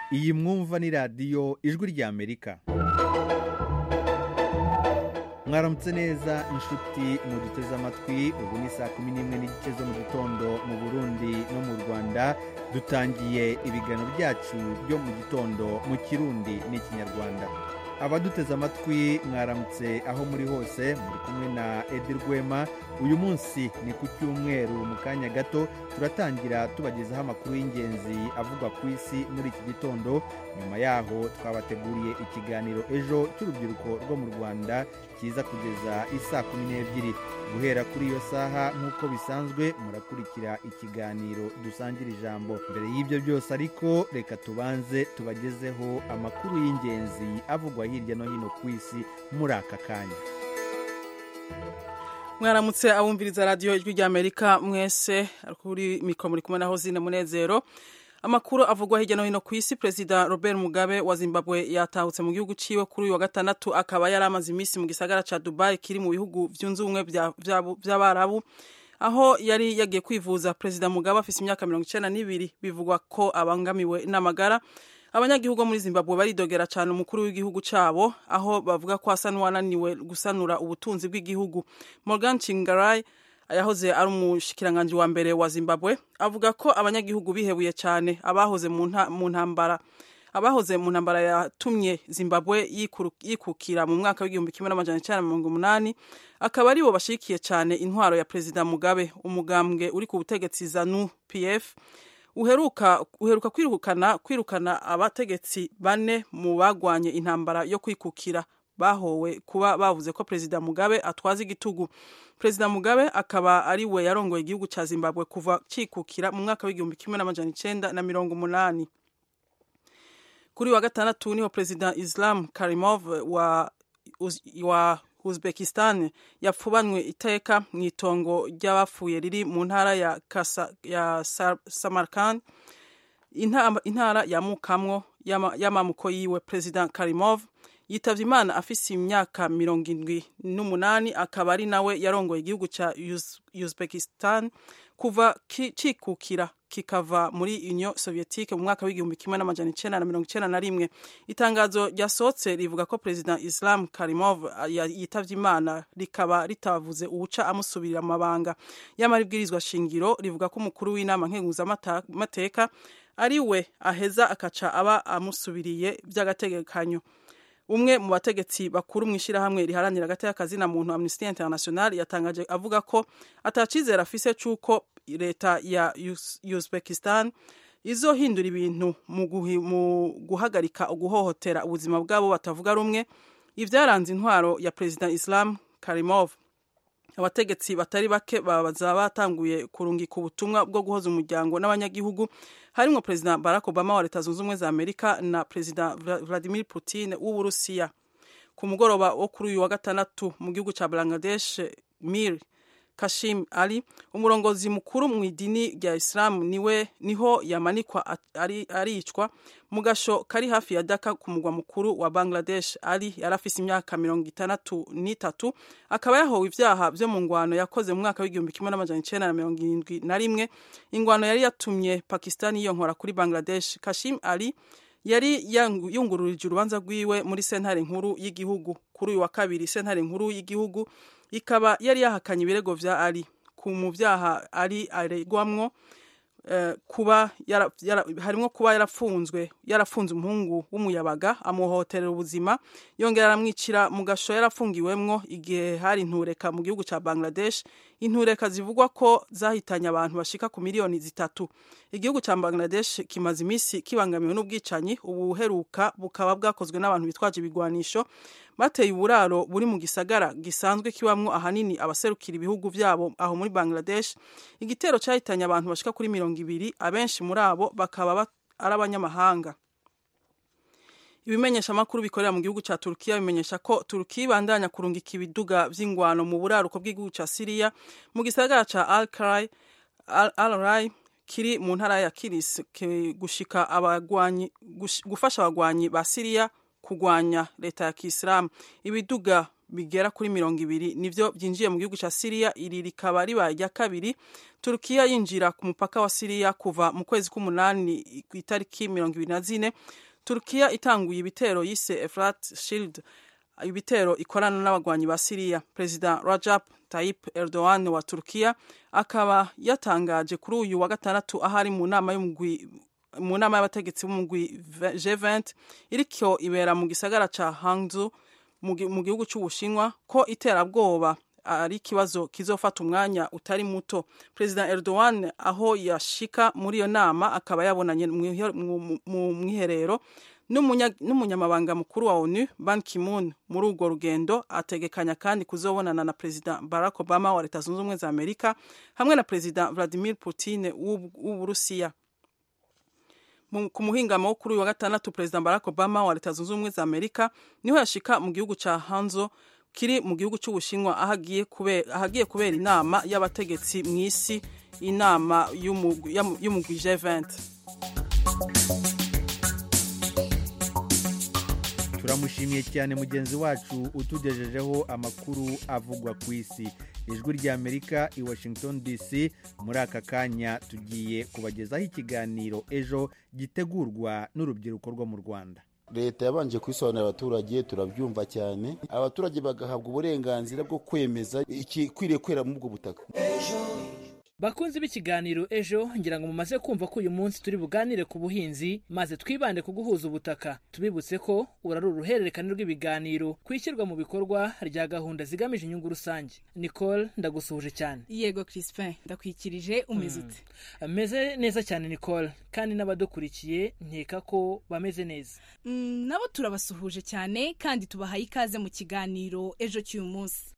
iyi mwumva ni radiyo ijwi ry'Amerika. Mwaramutse neza inshuti muduteze amatwi. Ubu ni saa 11:15 zo mu gitondo mu Burundi no mu Rwanda. Dutangiye ibiganiro byacu byo mu gitondo mu Kirundi n'Ikinyarwanda. Abaduteze amatwi mwaramutse aho muri hose, muri kumwe na Edi Rwema. Uyu munsi ni ku cyumweru, mu kanya gato turatangira tubagezaho amakuru y'ingenzi avugwa ku isi muri iki gitondo. Nyuma yaho twabateguriye ikiganiro ejo cy'urubyiruko rwo mu Rwanda kiza kugeza isaa 12. Guhera kuri iyo saha nk'uko bisanzwe murakurikira ikiganiro dusangira ijambo. Mbere y'ibyo byose ariko reka tubanze tubagezeho amakuru y'ingenzi avugwa hirya no hino ku isi muri aka kanya. Mwaramutse abumviriza radio ijwi ry'Amerika mwese, kuri mikoro muri kumwe na Hozine Munezero. Amakuru avugwa hirya no hino ku isi. President Robert Mugabe wa Zimbabwe yatahutse mu gihugu ciwe kuri uyu wa gatandatu, akaba yaramaze imisi mu gisagara ca Dubai kiri mu bihugu vyunze ubumwe by'Abarabu, aho yari yagiye kwivuza. President Mugabe afise imyaka 92, bivugwa ko abangamiwe n'amagara. Abanyagihugu muri Zimbabwe baridogera cyane umukuru w'igihugu cabo, aho bavuga ko asa n'uwananiwe gusanura ubutunzi bw'igihugu. Morgan Tsvangirai yahoze ari umushikiranganje wa mbere wa Zimbabwe, avuga ko abanyagihugu bihebuye cyane abahoze mu ntambara yatumye Zimbabwe yikukira mu mwaka w'1980. Akaba aribo bashikiye cyane intwaro ya President Mugabe. Umugambwe uri ku butegetsi ZANU-PF uheruka kwirukana abategetsi 4 mu bagwanye intambara yo kwikukira, bahowe kuba bavuze ko President Mugabe atwaza igitugu. President Mugabe akaba ari we yarongoye igihugu ca Zimbabwe kuva cikukira mu mwaka w'1980. Kuri wa gatandatu niho President Islam Karimov wa Uzbekistan yapfubanwe iteka mu itongo ry'abapfuye riri mu ntara ya Samarkand, intara y'amamuko yiwe. President Karimov yitavye Imana afise imyaka 78, akaba ari nawe yarongoye igihugu ca Uzbekistan kuva cikukira kikava muri Union Soviétique mu mwaka w'1991. Itangazo ryasohotse rivuga ko President Islam Karimov yitavye Imana, rikaba ritavuze uwuca amusubirira amabanga. Y'amaribwirizwa shingiro rivuga ko umukuru w'inama nkenguzamateka ari we aheza akaca aba amusubiriye by'agategekanyo. Umwe mu bategetsi bakuru mw'ishirahamwe riharanira agateka kazina muntu Amnesty International yatangaje avuga ko atacizera afise cuko leta ya Uzbekistan izohindura ibintu mu guhagarika uguhohotera ubuzima bwabo batavuga rumwe, ivyaranze intwaro ya President Islam Karimov. Abategetsi batari bake babaza batanguye kurungika ubutumwa bwo guhoza umuryango n'abanyagihugu, harimo President Barack Obama wa Leta Zunze Ubumwe za Amerika na President Vladimir Putin w'Uburusiya. Ku mugoroba wo kuri uyu wa gatandatu mu gihugu ca Bangladesh, Mir Kashim Ali, umurongozi mukuru mu idini rya Islam, niho yamanikwa aricwa mu gasho kari hafi ya Dhaka ku mugwa mukuru wa Bangladesh. Ali yarafise imyaka 63, akaba yahowe ivyaha vyo mu ngwano yakoze mu mwaka w'1971. Ingwano yari yatumye Pakistan yiyonkora kuri Bangladesh. Kashim Ali yari yungururije urubanza rwiwe muri sentare nkuru y'igihugu. Kuri uyu wa kabiri sentare nkuru y'igihugu ikaba yari yahakanye ibirego vya Ali ku mu vyaha Ali aregwamwo, harimo kuba yarafunze umuhungu w'umuyabaga amuhohotera ubuzima, yongera aramwicira mu gasho yarafungiwemwo igihe hari intureka mu gihugu ca Bangladesh. Intureka zivugwa ko zahitanye abantu bashika ku miliyoni 3. Igihugu ca Bangladesh kimaze imisi kibangamiwe n'ubwicanyi. Ubuheruka bukaba bwakozwe n'abantu bitwaje ibigwanisho bateye uburaro buri mu gisagara gisanzwe kibamwo ahanini abaserukira ibihugu vyabo aho muri Bangladesh. Igitero cyahitanye abantu bashika kuri 200, abenshi muri abo bakaba ari abanyamahanga. Ibimenyesha makuru bikorera mu gihugu ca Turkiya bimenyesha ko Turkiya ibandanya kurungika ibiduga vy'ingwano mu buraruko bw'igihugu ca Syria mu gisagara ca Al-Rai kiri mu ntara ya Kilis, gufasha abagwanyi ba Syria kugwanya leta ya Kiislamu. Ibiduga bigera kuri 20 nivyo byinjiye mu gihugu ca Syria. Iri rikaba ribaye rya kabiri Turkiya yinjira ku mupaka wa Syria kuva mu kwezi k'umunani ku itariki 24. Turkiya itanguye ibitero yise Efrat Shield, ibitero ikorana n'abagwanyi ba Syria. President Recep Tayyip Erdogan wa Turkiya akaba yatangaje kuri uyu wa gatandatu ahari mu nama y'abategetsi b'umugwi G20 iriko ibera mu gisagara ca Hangzhou mu gihugu c'Ubushinwa ko iterabwoba ari ikibazo kizofata umwanya utari muto. President Erdogan aho yashika muri iyo nama akaba yabonanye mu mwiherero n'umunyamabanga mukuru wa ONU Ban Ki-moon. Muri urwo rugendo ategekanya kandi kuzobonana na President Barack Obama wa Leta Zunze Ubumwe za Amerika hamwe na President Vladimir Putin w'Uburusiya. Ku muhingamo kuri uyu wa gatandatu President Barack Obama wa Leta Zunze Ubumwe za Amerika niho yashika mu gihugu ca Hangzhou kiri mu gihugu c'Ubushinwa ahagiye kubera inama y'abategetsi mw'isi, inama y'umugwi G20. turamushimiye cyane mugenzi wacu utugejejeho amakuru avugwa ku isi. Ijwi ry'Amerika i Washington DC. Muri aka kanya tugiye kubagezaho ikiganiro ejo gitegurwa n'urubyiruko rwo mu Rwanda. Leta yabanje kwisobanurira abaturage, turabyumva cyane, abaturage bagahabwa uburenganzira bwo kwemeza ikikwiriye kwera mu bwo butaka. Bakunzi b'ikiganiro ejo, ngira ngo mumaze kumva ko uyu munsi turi buganire ku buhinzi maze twibande ku guhuza ubutaka. Tubibutse ko urari uruhererekane rw'ibiganiro kwishyirwa mu bikorwa rya gahunda zigamije inyungu rusange. Nicole, ndagusuhuje cyane. Yego Crispin, ndakwikirije umeze ute? Meze neza cyane Nicole, kandi n'abadukurikiye nkeka ko bameze neza. Nabo turabasuhuje cyane kandi tubahaye ikaze mu kiganiro ejo cy'uyu munsi.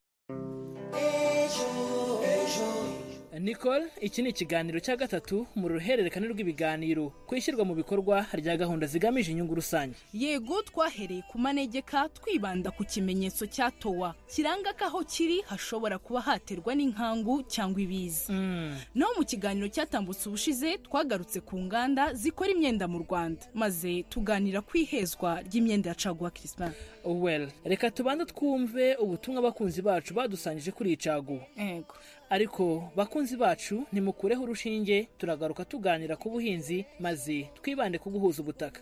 Nicole, iki ni ikiganiro cya gatatu mu ruhererekane rw'ibiganiro kwishyirwa mu bikorwa rya gahunda zigamije inyungu rusange. Yego, twahereye ku manegeka twibanda ku kimenyetso cya towa kiranga ko aho kiri hashobora kuba haterwa n'inkangu cyangwa ibiza. No mu kiganiro cyatambutse ubushize twagarutse ku nganda zikora imyenda mu Rwanda maze tuganira ku ihezwa ry'imyenda ya caguwa. Crispin, reka tubanze twumve ubutumwa abakunzi bacu badusangije kuri caguwa. Yego. Ariko bakunzi bacu nimukureho urushinge, turagaruka tuganira ku buhinzi maze twibande ku guhuza ubutaka.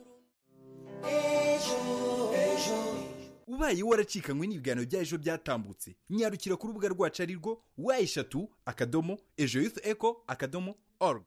Ubaye waracikanywe n'ibiganiro bya ejo byatambutse, nyarukira ku rubuga rwacu arirwo wa3.ejo.org.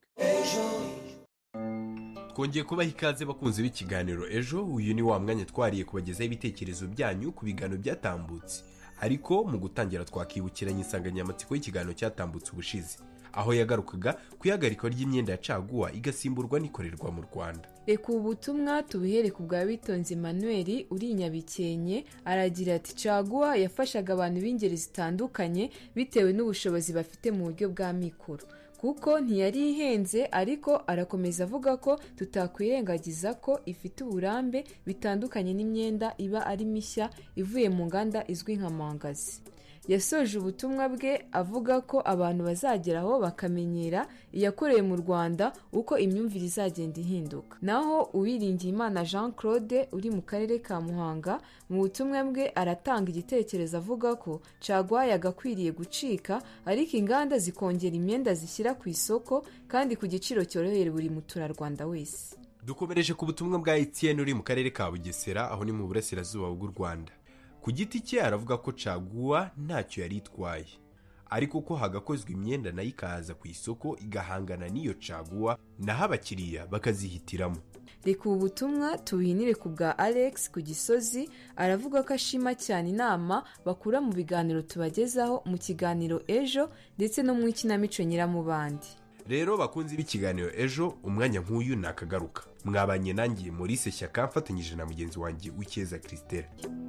Twongeye kubaha ikaze bakunzi b'ikiganiro ejo. Uyu ni wa mwanya twariye kubagezaho ibitekerezo byanyu ku biganiro byatambutse. Ariko mu gutangira twakibukiranya insanganyamatsiko y'ikiganiro cyatambutse ubushize, aho yagarukaga ku ihagarikwa ry'imyenda ya caguwa igasimburwa n'ikorerwa mu Rwanda. Reka ubutumwa tubihere ku bwa Bitonzi Emmanuel uri Nyabikenke. Aragira ati caguwa yafashaga abantu b'ingeri zitandukanye bitewe n'ubushobozi bafite mu buryo bwa mikoro, kuko ntiyari ihenze, ariko arakomeza avuga ko tutakwirengagiza ko ifite uburambe bitandukanye n'imyenda iba ari mishya ivuye mu nganda izwi nka mangazi. Yasoje ubutumwa bwe avuga ko abantu bazageraho bakamenyera iyakorewe mu Rwanda uko imyumvire izagenda ihinduka. Naho Uwiringiyimana Jean Claude uri mu karere ka Muhanga, mu butumwa bwe aratanga igitekerezo avuga ko caguwa yagakwiriye gucika, ariko inganda zikongera imyenda zishyira ku isoko kandi ku giciro cyorohera buri muturarwanda wese. Dukomereje ku butumwa bwa Etienne uri mu karere ka Bugesera, aho ni mu burasirazuba bw'u Rwanda. Ku giti cye aravuga ko caguwa ntacyo yari itwaye, ariko ko hagakozwe imyenda nayo ikaza ku isoko igahangana n'iyo caguwa, naho abakiriya bakazihitiramo. Reka ubu butumwa tubuhinire ku bwa Alex ku Gisozi. Aravuga ko ashima cyane inama bakura mu biganiro tubagezaho mu kiganiro ejo ndetse no mu ikinamico Nyiramubandi. Rero bakunzi b'ikiganiro ejo, umwanya nk'uyu nakagaruka. Mwabanye nanjye Maurice Shyaka mfatanyije na mugenzi wanjye Wikeza Christelle.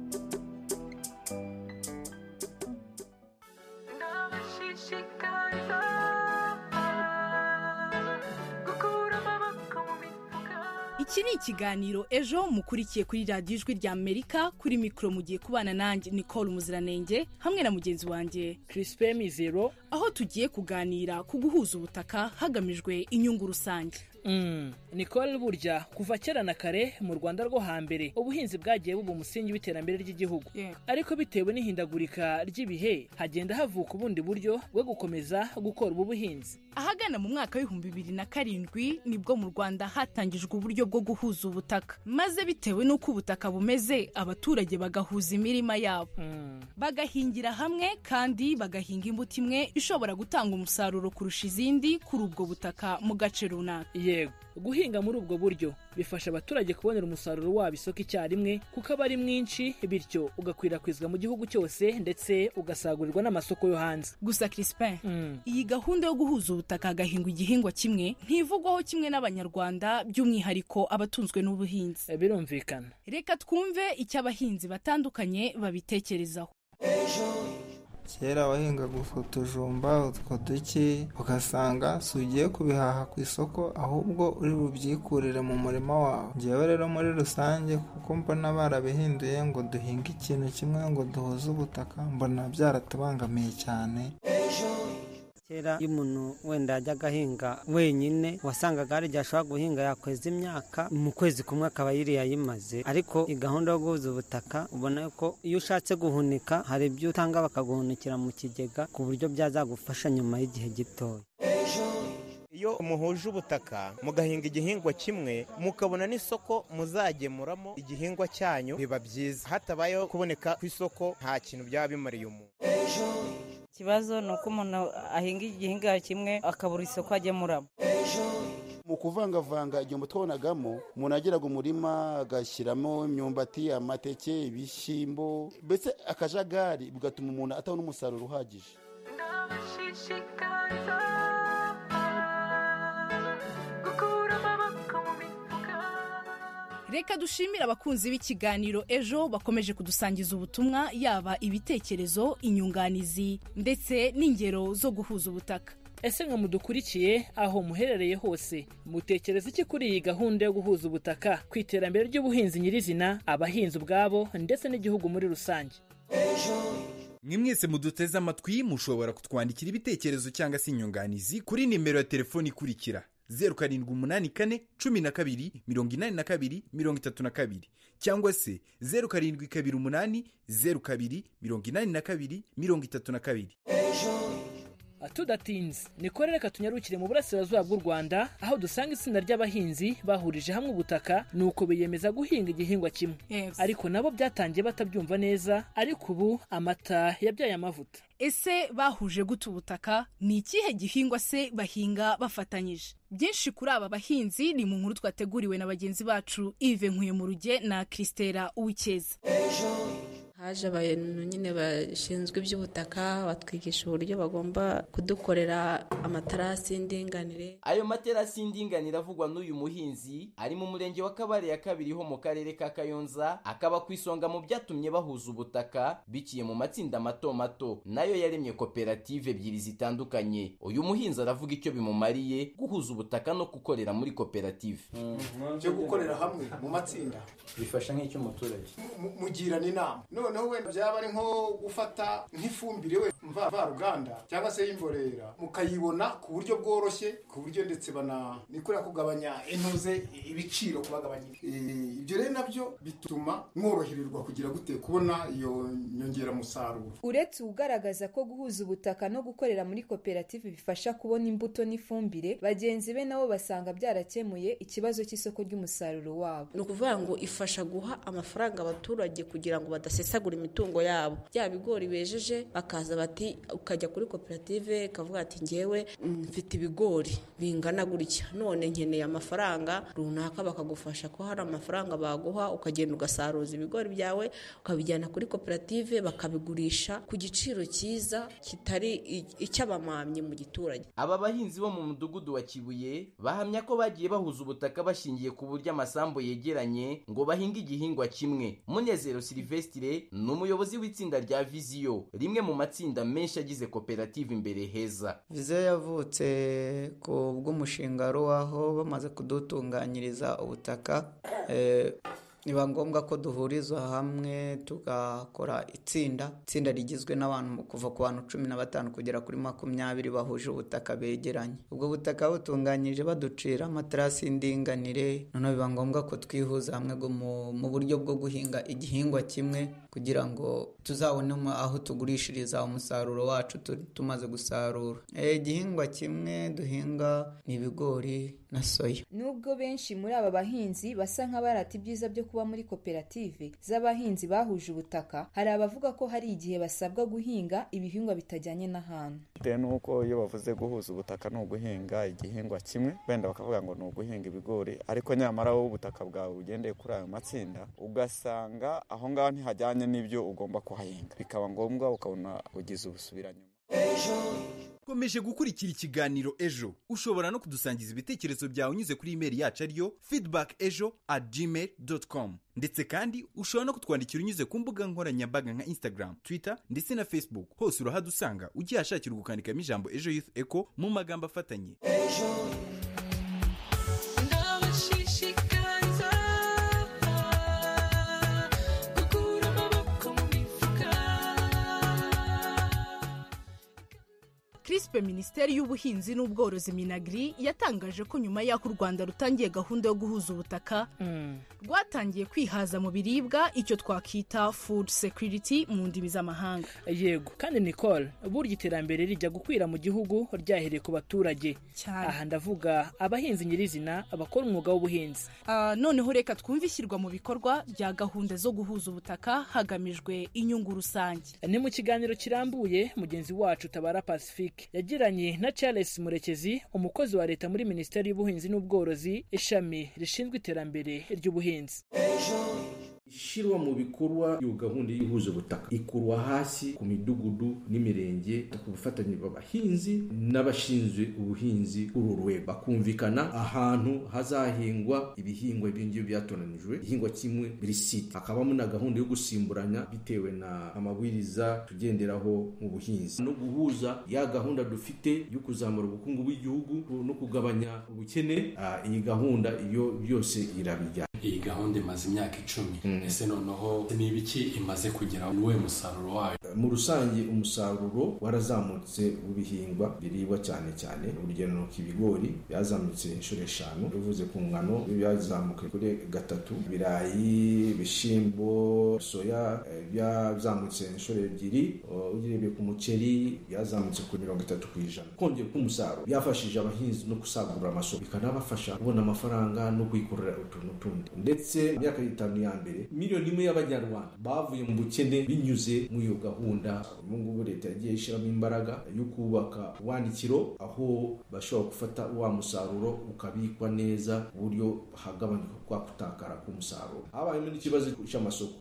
Iki ni ikiganiro ejo mukurikiye kuri radiyo Ijwi ry'Amerika. Kuri mikoro mugiye kubana nanjye Nicole Muziranenge hamwe na mugenzi wanjye Crispin Mizero, aho tugiye kuganira ku guhuza ubutaka hagamijwe inyungu rusange. Nicole, burya kuva kera na kare mu Rwanda rwo hambere ubuhinzi bwagiye buba umusingi w'iterambere ry'igihugu, ariko bitewe n'ihindagurika ry'ibihe hagenda havuka ubundi buryo bwo gukomeza gukora ubu buhinzi. Ahagana mu mwaka w'2007 nibwo mu Rwanda hatangijwe uburyo bwo guhuza ubutaka, maze bitewe n'uko ubutaka bumeze abaturage bagahuza imirima yabo, bagahingira hamwe kandi bagahinga imbuto imwe ishobora gutanga umusaruro kurusha izindi kuri ubwo butaka mu gace runaka. Yego, guhinga muri ubwo buryo bifasha abaturage kubonera umusaruro wabo isoko icyarimwe kuko aba ari mwinshi, bityo ugakwirakwizwa mu gihugu cyose ndetse ugasagurirwa n'amasoko yo hanze. Gusa Crispin, iyi gahunda yo guhuza ubutaka hagahingwa igihingwa kimwe ntivugwaho kimwe n'abanyarwanda, by'umwihariko abatunzwe n'ubuhinzi. Birumvikana. Reka twumve icyo abahinzi batandukanye babitekerezaho. Kera wahingaga utujumba utwo duke ugasanga si ugiye kubihaha ku isoko ahubwo uri bubyikurire mu murima wawe. Njyewe rero muri rusange kuko mbona barabihinduye ngo duhinge ikintu kimwe ngo duhuze ubutaka, mbona byaratubangamiye cyane. Kera iyo umuntu wenda yajyaga ahinga wenyine wasangaga hari igihe ashobora guhinga yakweza imyaka mu kwezi kumwe akaba yayimaze, ariko gahunda yo guhuza ubutaka ubona ko iyo ushatse guhunika hari ibyo utanga bakaguhunikira mu kigega ku buryo byazagufasha nyuma y'igihe gitoya. Iyo muhuje ubutaka mugahinga igihingwa kimwe mukabona n'isoko muzagemuramo igihingwa cyanyu, biba byiza. Hatabayeho kuboneka ku isoko nta kintu byaba bimariye umuntu. Ikibazo ni uko umuntu ahinga igihingwa kimwe akabura isoko agemuramo. Mu kuvangavanga igihombo twabonagamo, umuntu agiraga umurima agashyiramo imyumbati, amateke, ibishyimbo, mbese akajagari bigatuma umuntu atabona umusaruro uhagije. Reka dushimira abakunzi b'ikiganiro Ejo bakomeje kudusangiza ubutumwa, yaba ibitekerezo, inyunganizi ndetse n'ingero zo guhuza ubutaka. Ese nka mudukurikiye aho muherereye hose mutekereza iki kuri iyi gahunda yo guhuza ubutaka ku iterambere ry'ubuhinzi nyirizina, abahinzi ubwabo ndetse n'igihugu muri rusange? Mwe mwese muduteze amatwi mushobora kutwandikira ibitekerezo cyangwa se inyunganizi kuri nimero ya telefoni ikurikira 0788228232 cyangwa se 0728028232. Tudatinze Nicole, reka tunyarukire mu burasirazuba bw'u Rwanda aho dusanga itsinda ry'abahinzi bahurije hamwe ubutaka nuko biyemeza guhinga igihingwa kimwe. Ariko nabo byatangiye batabyumva neza, ariko ubu amata yabyaye amavuta. Ese bahuje gute ubutaka? Ni ikihe gihingwa se bahinga bafatanyije? Byinshi kuri aba bahinzi ni mu nkuru twateguriwe na bagenzi bacu Yves Nkuyumuruge na Christela Uwikeza. Haje abantu nyine bashinzwe iby'ubutaka batwigisha uburyo bagomba kudukorera amaterasi y'indinganire. Ayo materasi y'indinganire avugwa n'uyu muhinzi ari mu murenge wa Kabare ya kabiri ho mu karere ka Kayonza, akaba ku isonga mu byatumye bahuza ubutaka biciye mu matsinda mato mato, nayo yaremye koperative ebyiri zitandukanye. Uyu muhinzi aravuga icyo bimumariye guhuza ubutaka no gukorera muri koperative. Byo gukorera hamwe mu matsinda bifasha nk'icyo umuturage mugirana inama. Noneho wenda byaba ari nko gufata nk'ifumbire we mvaruganda cyangwa se y'imborera mukayibona ku buryo bworoshye, ku buryo ndetse nikorera kugabanya intuze ibiciro kubagabanya. Ibyo rero nabyo bituma mworohererwa kugira gute kubona iyo nyongera musaruro. Uretse ugaragaza ko guhuza ubutaka no gukorera muri koperative bifasha kubona imbuto n'ifumbire, bagenzi be nabo basanga byarakemuye ikibazo cy'isoko ry'umusaruro wabo. Ni ukuvuga ngo ifasha guha amafaranga abaturage kugira ngo badasesagura imitungo yabo. Bya bigori bejeje bakaza bati ukajya kuri koperative kavuga ati ngewe mfite ibigori bingana gutya, none nkeneye amafaranga runaka, bakagufasha ko hari amafaranga baguha ukagenda ugasaruza ibigori byawe ukabijyana kuri koperative bakabigurisha ku giciro cyiza kitari icy'abamamyi mu giturage. Aba bahinzi bo mu mudugudu wa Kibuye bahamya ko bagiye bahuza ubutaka bashingiye ku buryo amasambu yegeranye ngo bahinge igihingwa kimwe. Munezero Silvestre ni umuyobozi w'itsinda rya Viziyo, rimwe mu matsinda menshi agize koperative Imbere Heza. Viziyo yavutse ku bw'umushinga ruwaho bamaze kudutunganyiriza ubutaka biba ngombwa ko duhuriza hamwe tugakora itsinda rigizwe n'abantu kuva ku bantu 15 kugera kuri 20 bahuje ubutaka begeranye. ubwo butaka butunganyije baducira amaterasi y'indinganire, noneho biba ngombwa ko twihuza hamwe mu buryo bwo guhinga igihingwa kimwe kugira ngo tuzabone aho tugurishiriza umusaruro wacu tumaze gusarura. Igihingwa kimwe duhinga ni ibigori na soya. Nubwo benshi muri aba bahinzi basa nk'abarata ibyiza byo kuba muri koperative z'abahinzi bahuje ubutaka, hari abavuga ko hari igihe basabwa guhinga ibihingwa bitajyanye n'ahantu. Bitewe n'uko iyo bavuze guhuza ubutaka ni uguhinga igihingwa kimwe, wenda bakavuga ngo ni uguhinga ibigori, ariko nyamara wowe ubutaka bwawe ugendeye kuri ayo matsinda ugasanga aho ngaho ntihajyanye n'ibyo ugomba kuhahinga, bikaba ngombwa ukabona ugize ubusubiranyuma. Komeje gukurikira ikiganiro Ejo. Ushobora no kudusangiza ibitekerezo byawe unyuze kuri email yacu ariyo feedbackejo@gmail.com. Ndetse kandi ushobora no kutwandikira unyuze ku mbuga nkoranyambaga nka Instagram, Twitter ndetse na Facebook. Hose urahadusanga ugihashakira gukandikamo ijambo Ejo Youth Echo mu magambo afatanye. Crispe, Minisiteri y'Ubuhinzi n'Ubworozi Minagri yatangaje ko nyuma y'aho u Rwanda rutangiye gahunda yo guhuza ubutaka rwatangiye kwihaza mu biribwa, icyo twakita food security mu ndimi z'amahanga. Yego, kandi Nicole, burya iterambere rijya gukwira mu gihugu ryahereye ku baturage. Aha ndavuga abahinzi nyirizina abakora umwuga w'ubuhinzi. Noneho reka twumve ishyirwa mu bikorwa rya gahunda zo guhuza ubutaka hagamijwe inyungu rusange. Ni mu kiganiro kirambuye mugenzi wacu Tabara Pacifique yagiranye na Charles Murekezi, umukozi wa leta muri Minisiteri y'Ubuhinzi n'Ubworozi, ishami rishinzwe iterambere ry'ubuhinzi. Ishirwa mu bikorwa iyo gahunda y'ihuza ubutaka ikurwa hasi ku midugudu n'imirenge ku bufatanye b'abahinzi n'abashinzwe ubuhinzi ururwego, bakumvikana ahantu hazahingwa ibihingwa ibyo byatoranijwe ihingwa kimwe buri site. Hakabamo na gahunda yo gusimburanya bitewe na amabwiriza tugenderaho mu buhinzi no guhuza ya gahunda dufite yo kuzamura ubukungu bw'igihugu no kugabanya ubukene. Iyi gahunda iyo byose irabijya. Iyi gahunda imaze imyaka 10. Ese noneho ni ibiki imaze kugera n'uwe musaruro wayo? Mu rusange umusaruro warazamutse ubihingwa biribwa cyane urugero k'ibigori byazamutse inshuro 5, bivuze ku ngano byazamuka kuri 3, birayi, bishimbo, soya byazamutse inshuro 2, ugirebye ku muceri byazamutse ku 30%. Kongera ku musaruro byafashije abahinzi no kusagurira amasoko, bikanabafasha kubona amafaranga no kwikorera utuntu tundi. Ndetse imyaka 5 ya mbere miliyoni imwe y'abanyarwanda bavuye mu bukene binyuze mu iyo gahunda. Ubu leta yagiye ishyiramo imbaraga yo kubaka wanikiro aho bashobora gufata wa musaruro ukabikwa neza uburyo hagabanuka kwa kutakara ku musaruro. Habayemo n'ikibazo cy'amasoko.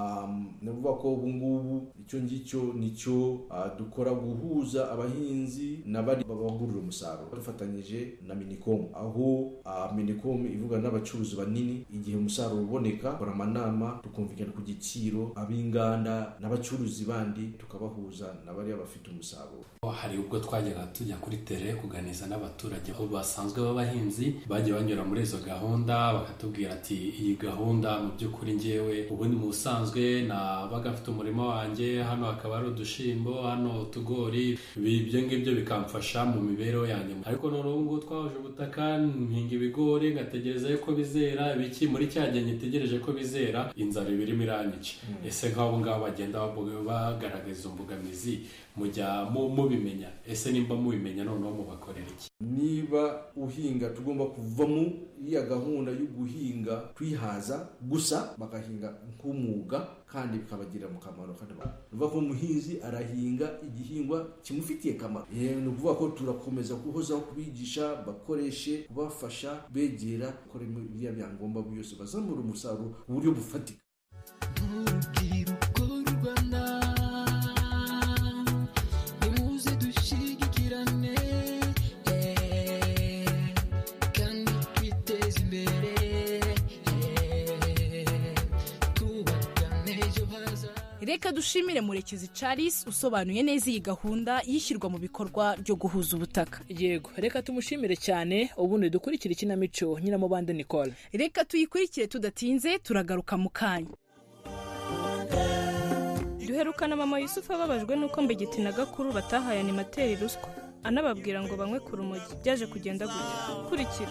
Navuga ko ubu ngubu icyo ngicyo nicyo dukora, guhuza abahinzi n'abari babagurira umusaruro dufatanyije na Minicom, aho Minicom ivuga n'abacuruzi banini igihe umusaruro uboneka kora amanama tukumvikana ku giciro, ab'inganda n'abacuruzi bandi tukabahuza n'abari bafite umusaruro. Hari ubwo twajyaga tujya kuri tele kuganiza n'abaturage aho basanzwe b'abahinzi bagiye banyura muri izo gahunda, bakatubwira ati iyi gahunda mu by'ukuri ngewe ubundi mu busanzwe nabaga mfite umurimo wanjye, hano hakaba ari udushimbo, hano utugori, ibyo ngibyo bikamfasha mu mibereho yanjye, ariko none ubu ngubu twahuje ubutaka mpinga ibigori ngategereza ko bizera, ibiki muri cya gihe ngitegereje ko bizera inzara ibirimo iranyica. Ese nk'abo ngabo bagenda bagaragaza imbogamizi mujya mubimenya? Ese nimba mubimenya noneho mubakorera iki? Niba uhinga tugomba kuvamo iya gahunda yo guhinga twihaza gusa, bagahinga nk'umwuga kandi bikabagira mu kamaro. Kandi bivuga ko umuhinzi arahinga igihingwa kimufitiye kamaro. Ni ukuvuga ko turakomeza guhozaho kubigisha, bakoreshe, kubafasha, begera gukora ibya byangombwa byose bazamura umusaruro ku buryo bufatika. Reka reka dushimire Murekezi Charles usobanuye neza iyi gahunda yishyirwa mu bikorwa ryo guhuza ubutaka. Yego, reka tumushimire cyane. Ubundi dukurikira ikinamico Nyiramubande Nicole. Reka tuyikurikire tudatinze, turagaruka mu kanya. Duherukana mama Yusufu ababajwe nuko Mbegeti na Gakuru batahaye animateri ruswa, anababwira ngo banywe ku rumogi. Byaje kugenda gutya. Kurikira.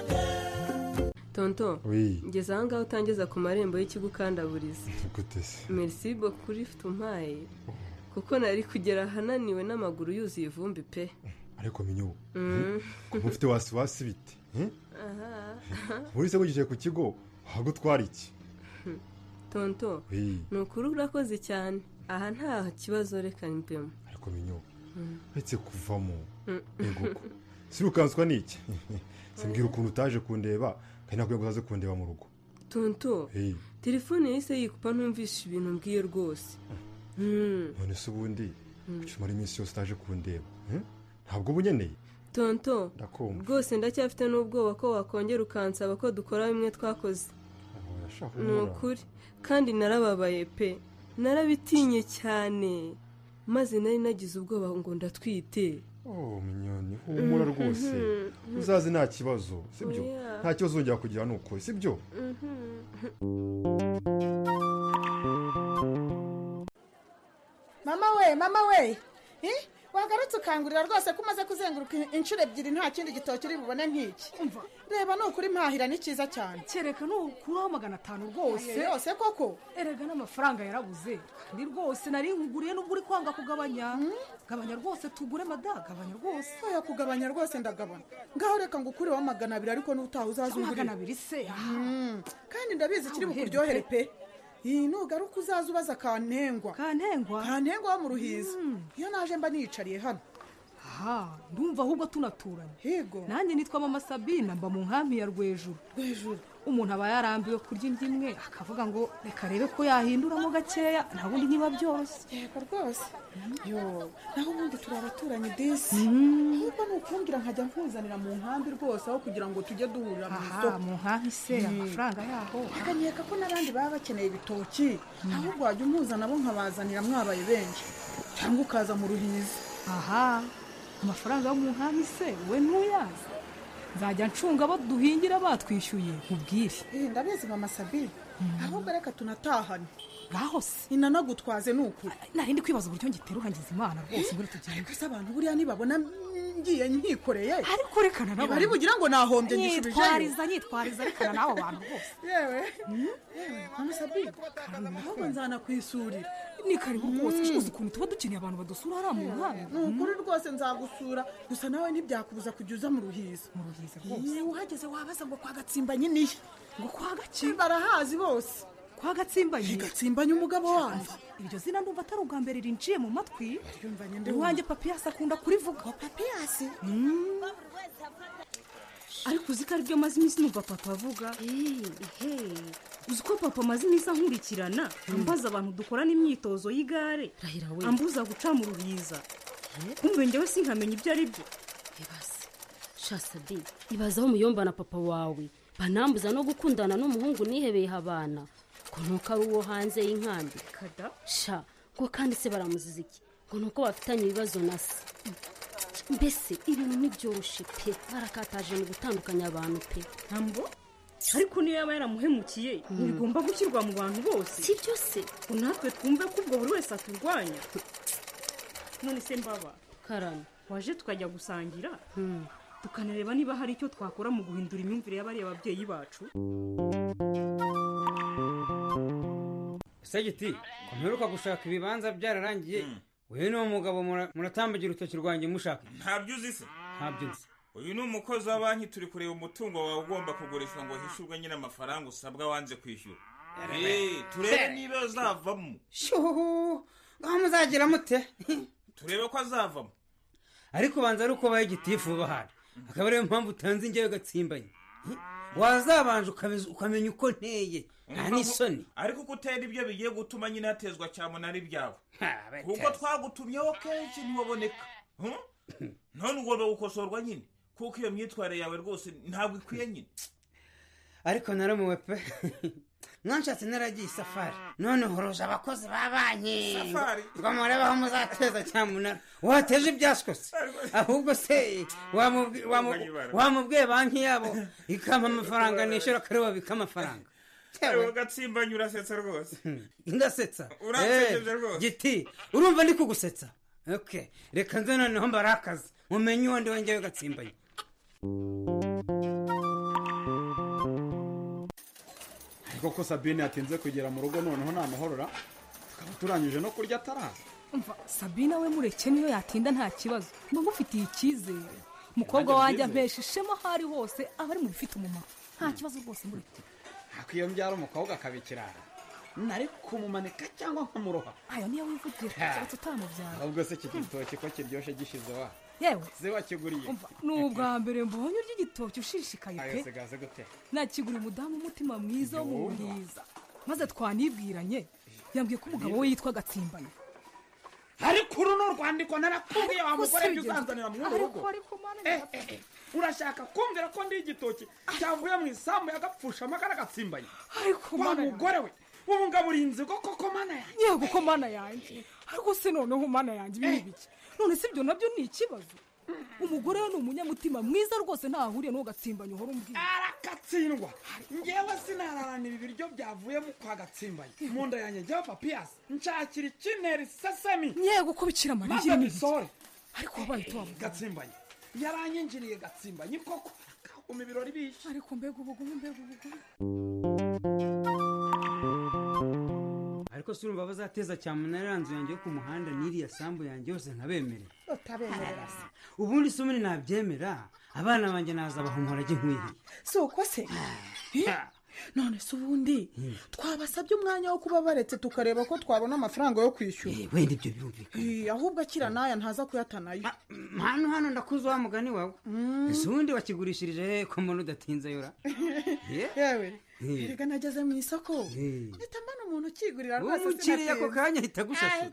Tonto, ngeze aha ngaho utangeza ku marembo y'ikigo ukandaburiza. Merci beaucoup kuri tumpaye, kuko nari kugera ahananiwe n'amaguru yuzuye ivumbi pe. Ariko minyo, kuba ufite wasiwasi bite? Muri se gugije ku kigo, hagutwara iki? Tonto, nukuri urakoze cyane. Aha nta kibazo reka nimpemo. Ariko minyo, uretse kuvamo, egoko. Sirukanswa niki? Simbwira ukuntu utaje kundeba. Kandi nakwiye kuzaze kundeba mu rugo. Tonto, telefone yise yikupa ntumvisha ibintu mbwiye rwose. None se ubundi ucumara iminsi yose utaje kundeba, ntabwo ubunyeneye? Tonto, rwose ndacyafite n'ubwoba ko wakongera ukansaba ko dukora bimwe twakoze. Ni ukuri, kandi narababaye pe, narabitinye cyane, maze nari nagize ubwoba ngo ndatwite. Minyoni, humura rwose, uzaze nta kibazo, sibyo? Nta kibazo wongera kugira nuko, sibyo? Mama we, wagarutse ukangurira rwose ko umaze kuzenguruka inshuro ebyiri nta kindi gitoki uri bubone nk'iki. Reba ni ukuri mpahira ni cyiza cyane. Kereka n'ukuraho 500 rwose. Yose koko. Erega n'amafaranga yarabuze. Ni rwose nari nkuguriye n'ubwo uri kwanga kugabanya. Gabanya rwose tugure gabanya rwose. Oya kugabanya rwose ndagabana. Ngaho reka ngukuriho 200 ariko n'utaha uzazungurira. 200 se. Kandi ndabizi kiri bukuryohere pe. Nugaruka uzaza ubaza Kantengwa. Kantengwa wo mu Ruhiza. Iyo naje mba nicariye hano. Ndumva ahubwo tunaturanye. Yego. Nanjye nitwa Mama Sabina mba mu nkambi ya Rwejuru. Umuntu aba yarambiwe kurya indimwe akavuga ngo reka rebe ko yahinduramo gakeya nta bundi niba byose. Yego rwose. Naho ubundi turabaturanyi disi. Ahubwo nukumbwira nkajya nkuzanira mu nkambi rwose aho kugira ngo tujye duhurira mu isoko. Mu nkambi se amafaranga yaho. Akanyeka ko n'abandi baba bakeneye ibitoki. Ahubwo wajya umuzana bo nkabazanira mwabaye benshi. Cyangwa ukaza mu Ruhiza. Amafaranga yo mu nkambi se we ntuyazi. Nzajya ncunga abo duhingira batwishyuye nkubwire. Ndabizi Mama Sabine. Ahubwo reka tunatahane. Ngaho se inanagutwaze n'ukuri. Narindi kwibaza uburyo ngiteruha ngize Imana rwose muri tugende. Gusa abantu buriya nibabona ngiye nkikoreye. Ariko rekana nabo. Bari bugira ngo nahombye ngishubije. Nyitwariza rekana nabo bantu bose. Yewe. Mama Sabine. Ahubwo nzana kwisurira. Ni karibu rwose uzi ukuntu tuba dukeneye abantu badusura hariya mu nkambi. Nukuri rwose nzagusura gusa nawe ntibyakubuza kujya uza mu Ruhiza. Mu Ruhiza rwose. Uhageze wabaza ngo kwa Gatsimbanye nihe. Ngo kwa Gatsimbanye barahazi bose. Kwa Gatsimbanye. Gatsimbanye umugabo wanjye. Iryo zina ndumva atari ubwa mbere rinciye mu matwi. Uwanjye Papiyasi akunda kurivuga. Papiyasi? Ariko uzi ko aribyo maze iminsi numva papa avuga. Uzi ko papa maze iminsi ankurikirana ambaza abantu dukorana imyitozo y'igare, ambuza guca mu Ruhiza. Kumbe njyewe sinkamenya ibyo ari byo. Shasabi, ibazaho Muyomba na papa wawe banambuza no gukundana n'umuhungu nihebeye habana ko nuko ari uwo hanze y'inkambi. Kada sha ngo kandi se baramuziza iki ngo nuko bafitanye ibibazo na se. Mbese ibintu nibyoroshe pe, barakataje mu gutandukanya abantu pe. Ntambo ariko niyo yaba yaramuhemukiye bigomba gushyirwa mu bantu bose. Si byo se natwe twumve ko ubwo buri wese aturwanya. None se mbaba Karame waje tukajya gusangira tukanareba niba hari icyo twakora mu guhindura imyumvire y'abari ababyeyi bacu. Segiti kumperuka gushaka ibibanza byararangiye. Wewe no mugabo muratambagira utoki rwanjye mushaka. Ntabyo uzi se? Ntabyo nzi. Uyu ni umukozi wa banki turi kureba umutungo wawe ugomba kugurishwa ngo hishurwe nyine amafaranga usabwa wanze kwishyura. Turebe niba azavamo. Shuhu, ngaho muzagira mute? Turebe ko azavamo. Ariko banza ari uko baye gitifu bahari. Akaba ariyo mpamvu utanze njyewe Gatsimbanye. Wazabanje ukamenya uko nteye. Nta n'isoni. Ariko kutera ibyo bigiye gutuma nyine hatezwa cyamunara ibyawe. Kuko twagutumyeho kenshi ntiwaboneka. None ugomba gukosorwa nyine kuko iyo myitwarire yawe rwose ntabwo ikwiye nyine. Ariko naramuwe pe. mwanshatse naragiye safari none horoje abakozi ba banki Safari? ngo murebe aho muzateza cyamunara wateje ibyaswose ahubwo se wamubwiye banki yabo ikampa amafaranga nishyura kare babika amafaranga Gatsimbanye urasetsa rwose. ndasetsa Uransekeje rwose. giti urumva ndi kugusetsa okay reka nze noneho mbarakaze mumenye uwo ndi wengewe Gatsimbanye. ariko ko Sabine yatinze kugera mu rugo noneho namahorora tukaba turangije no kurya ataraza. umva Sabina we mureke niyo yatinda nta kibazo mba ngufitiye icyizere umukobwa wanjye ampesha ishema aho ari hose aba ari mu bifite umumaro nta kibazo rwose mureke. Iyo mbyara umukobwa akabikirara nari kumumanika cyangwa nkamuroha. ayo niyo wivugira keretse utamubyara. ahubwo se iki gitoki ko kiryoshye gishize wa yewe se wakiguriye. ni ubwa mbere mbonye urya igitoki ushishikaye pe. ayo sigaze gute nakiguriye umudamu umutima mwiza wo mu buriza maze twanibwiranye yambwiye ko umugabo we yitwa Gatsimbanye. ariko uru ni urwandiko narakubwiye wa mugore by'uzanzanira mu rugo. urashaka kumvira ko ndi igitoki cyavuye mu isambu yagapfusha amagara Gatsimbanye. wa mugore we ubu ngaburinzi koko mana yanjye. yego ko mana yanjye ariko se noneho mana yanjye ibi ni biki none si ibyo nabyo ni ikibazo. umugore we ni umunyamutima mwiza rwose ntahuriye n'uwo Gatsimbanye uhora umbwira. arakatsindwa ngewe sinararanira ibiryo byavuyemo kwa Gatsimbanye mu nda yanjye njyewe papiyasi nshakira ikinera isesemi. yego ko bikira mariya maze bisore ariko wabaye tuwamuga Gatsimbanye yaranyinjiriye Gatsimbanye koko mu birori bishe. ariko mbega ubugome ariko si urumva bazateza cyamunara nzu yanjye yo ku muhanda n'iriya sambu yanjye yose nkabemerera. utabemerera se ubundi se umuni nabyemera abana banjye naza bahumura ajye nkwiye. si uko se none se ubundi twabasabye umwanya wo kuba baretse tukareba ko twabona amafaranga yo kwishyura. wenda ibyo birumvikana ahubwo akira n'aya ntaza kuyatanayo. hano ndakuzi wa mugani wawe ese ubundi wakigurishirije he ko mbona udatinze yora. yewe erega nageze mu isoko mpita mbona umuntu ukigurira rwose umukiriya ako kanya ahita agushashe.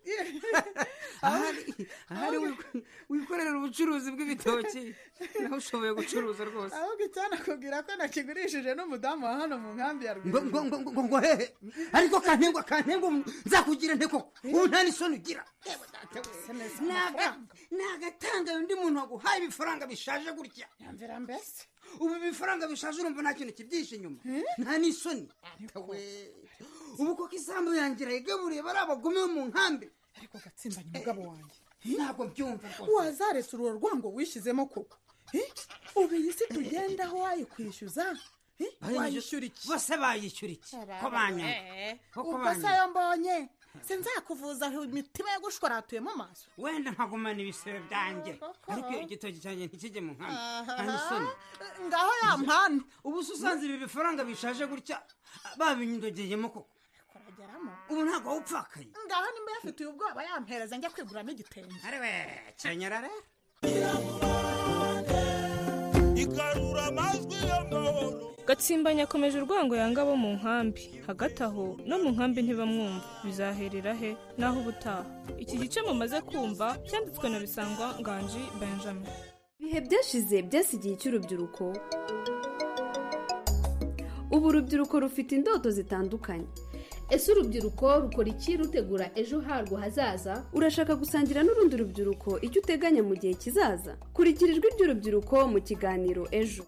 ahari wikorera ubucuruzi bw'ibitoki nawe ushoboye gucuruza rwose. ahubwo icyanakubwira ko nakigurishije n'umudamu wa hano mu nkambi ya Rwego ngo hehe ariko kantengwa nzakugira nte koko ubu nta n'isoni ugira. nagatangaye undi muntu waguhaye ibifaranga bishaje gutya. yamvira mbese ubu ibifaranga bishaje urumva nta kintu kibyishe inyuma nta n'isoni. ubu koko isambu yanjye irayigaburiye bari abagome bo mu nkambi. ariko Gatsimbanye umugabo wanjye ntabwo byumva rwose. wazaretse urwo rwango wishyizemo koko ubu iyi si tugendaho wayikwishyuza wayishyura iki bose bayishyura iki ko banyanga ubwo se ayo mbonye sinzakuvuza imitima yo gushwaratuye mu maso wenda nkagumana ibisebe byanjye ariko igitoki cyanjye ntikijye mu nkambi nta n'isoni. ngaho yampana ubu se usanze ibi bifaranga bishaje gutya babinyindogeyemo koko ubu ntabwo wawupfakaye. ngaho nimba yafitiye ubwoba yampereza njya kwiguramo igitenge. ariwe kenyera rero igarura amajwi y'amahoro. Gatsimbanye akomeje urwango yanga abo mu nkambi hagati aho no mu nkambi ntibamwumva bizaherera he naho ubutaha. iki gice mumaze kumva cyanditswe na Bisangwa Nganji Benjamin. ibihe byashize byasigiye icy'urubyiruko. ubu urubyiruko rufite indoto zitandukanye. ese urubyiruko rukora iki rutegura ejo harwo hazaza? urashaka gusangira n'urundi rubyiruko icyo uteganya mu gihe kizaza? kurikira ijwi ry'urubyiruko mu kiganiro ejo.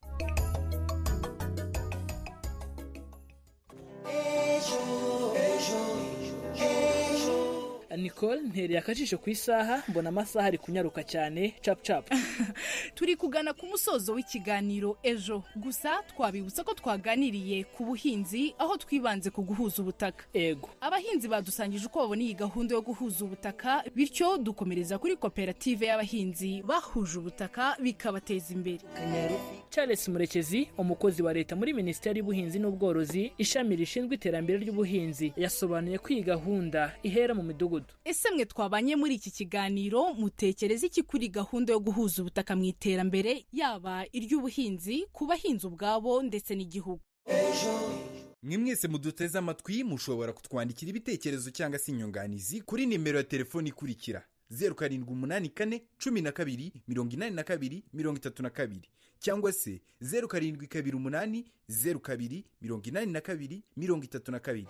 Nicole ntereye akajisho ku isaha mbona amasaha ari kunyaruka cyane cap cap. turi kugana ku musozo w'ikiganiro ejo gusa twabibutsa ko twaganiriye ku buhinzi aho twibanze ku guhuza ubutaka. ego abahinzi badusangije uko babona iyi gahunda yo guhuza ubutaka bityo dukomereza kuri koperative y'abahinzi bahuje ubutaka bikabateza imbere. Charles Murekezi umukozi wa leta muri Minisiteri y'Ubuhinzi n'Ubworozi ishami rishinzwe iterambere ry'ubuhinzi yasobanuye ko iyi gahunda ihera mu midugudu. ese mwe twabanye muri iki kiganiro mutekereza iki kuri gahunda yo guhuza ubutaka mu iterambere yaba iry'ubuhinzi ku bahinzi ubwabo ndetse n'igihugu? mwe mwese muduteze amatwi mushobora kutwandikira ibitekerezo cyangwa se inyunganizi kuri nimero ya telefoni ikurikira 0784 12 82 32 cyangwa se 0728 02 82 32.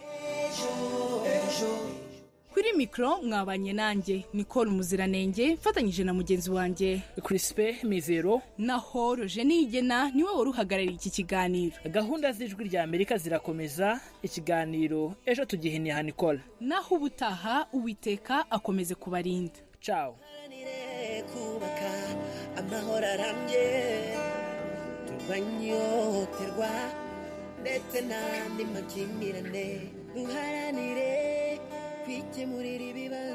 kuri mikoro mwabanye nanjye Nicole Muziranenge mfatanyije na mugenzi wanjye Crispe Mizero naho Roger Nigena niwe wari uhagarariye iki kiganiro. Gahunda z'ijwi rya Amerika zirakomeza, ikiganiro ejo tugihiniye Nicole. Naho ubutaha Uwiteka akomeze kubarinda. Ciao. Kubaka amahoro arambye turwanyoterwa ndetse n'andi makimbirane duharanire kwikemurira ibibazo